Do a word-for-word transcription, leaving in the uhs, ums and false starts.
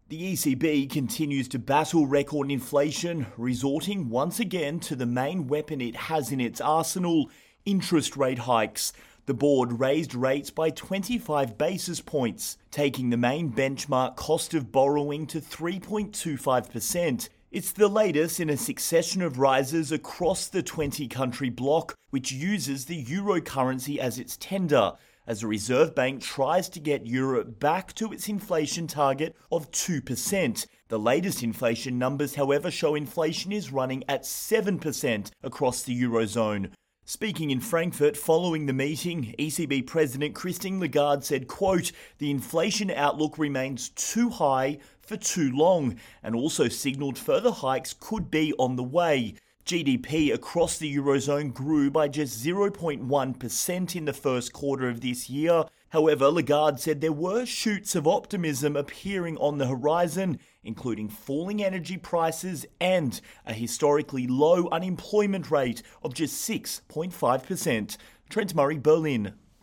The E C B continues to battle record inflation, resorting once again to the main weapon it has in its arsenal, interest rate hikes. The board raised rates by twenty-five basis points, taking the main benchmark cost of borrowing to three point two five percent. It's the latest in a succession of rises across the twenty-country bloc, which uses the euro currency as its tender, as the Reserve Bank tries to get Europe back to its inflation target of two percent. The latest inflation numbers, however, show inflation is running at seven percent across the Eurozone. Speaking in Frankfurt following the meeting, E C B President Christine Lagarde said, quote, "The inflation outlook remains too high for too long," and also signalled further hikes could be on the way. G D P across the Eurozone grew by just zero point one percent in the first quarter of this year. However, Lagarde said there were shoots of optimism appearing on the horizon, including falling energy prices and a historically low unemployment rate of just six point five percent. Trent Murray, Berlin.